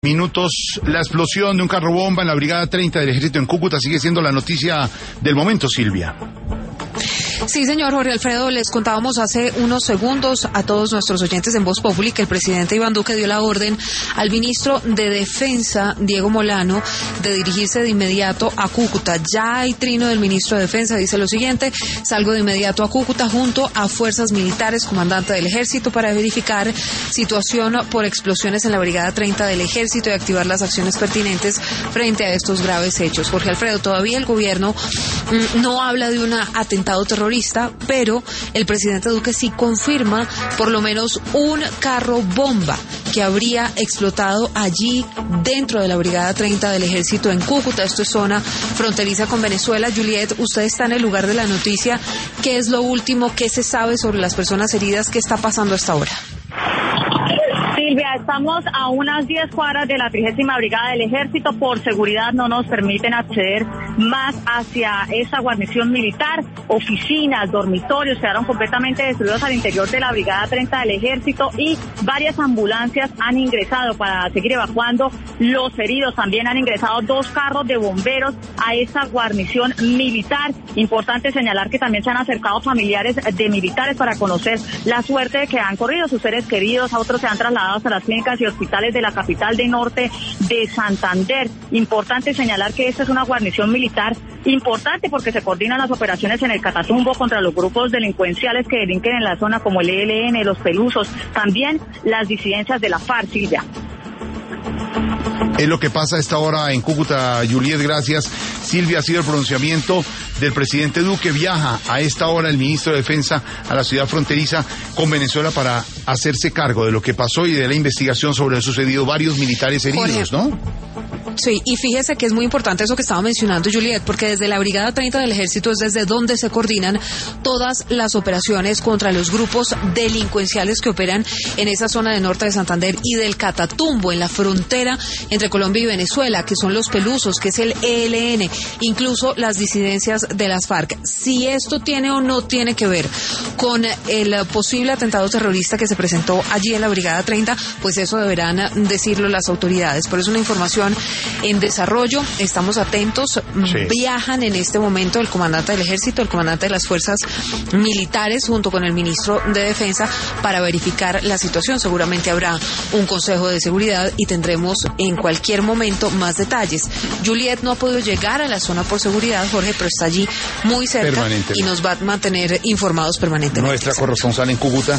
minutos, la explosión de un carro bomba en la Brigada 30 del Ejército en Cúcuta sigue siendo la noticia del momento, Silvia. Sí, señor Jorge Alfredo, les contábamos hace unos segundos a todos nuestros oyentes en Voz Populi que el presidente Iván Duque dio la orden al ministro de Defensa, Diego Molano, de dirigirse de inmediato a Cúcuta. Ya hay trino del ministro de Defensa, dice lo siguiente: salgo de inmediato a Cúcuta junto a fuerzas militares, comandante del Ejército, para verificar situación por explosiones en la Brigada 30 del Ejército y activar las acciones pertinentes frente a estos graves hechos. Jorge Alfredo, todavía el gobierno no habla de un atentado terrorista, pero el presidente Duque sí confirma por lo menos un carro bomba que habría explotado allí dentro de la Brigada 30 del Ejército en Cúcuta. Esto es zona fronteriza con Venezuela. Juliet, usted está en el lugar de la noticia. ¿Qué es lo último que se sabe sobre las personas heridas? ¿Qué está pasando hasta ahora? Silvia, estamos a unas 10 cuadras de la 30ª Brigada del Ejército. Por seguridad no nos permiten acceder más hacia esa guarnición militar. Oficinas, dormitorios quedaron completamente destruidos al interior de la Brigada 30 del Ejército y varias ambulancias han ingresado para seguir evacuando los heridos. También han ingresado 2 carros de bomberos a esa guarnición militar. Importante señalar que también se han acercado familiares de militares para conocer la suerte de que han corrido sus seres queridos. A otros se han trasladado a las clínicas y hospitales de la capital de norte de Santander. Importante señalar que esta es una guarnición militar importante porque se coordinan las operaciones en el Catatumbo contra los grupos delincuenciales que delinquen en la zona como el ELN, los Pelusos, también las disidencias de la FARC, Silvia. Es lo que pasa a esta hora en Cúcuta, Juliet, gracias. Silvia, ha sido el pronunciamiento del presidente Duque. Viaja a esta hora el ministro de Defensa a la ciudad fronteriza con Venezuela para hacerse cargo de lo que pasó y de la investigación sobre lo sucedido. Varios militares heridos, ¿no? Sí, y fíjese que es muy importante eso que estaba mencionando Juliet, porque desde la Brigada 30 del Ejército es desde donde se coordinan todas las operaciones contra los grupos delincuenciales que operan en esa zona de norte de Santander y del Catatumbo, en la frontera entre Colombia y Venezuela, que son los Pelusos, que es el ELN, incluso las disidencias de las FARC. Si esto tiene o no tiene que ver con el posible atentado terrorista que se presentó allí en la Brigada 30, pues eso deberán decirlo las autoridades. Por eso una información en desarrollo, estamos atentos. Sí. Viajan en este momento el comandante del Ejército, el comandante de las fuerzas militares junto con el ministro de Defensa para verificar la situación. Seguramente habrá un consejo de seguridad y tendremos en cualquier momento más detalles. Juliet no ha podido llegar a la zona por seguridad, Jorge, pero está allí muy cerca y nos va a mantener informados permanentemente. Nuestra corresponsal en Cúcuta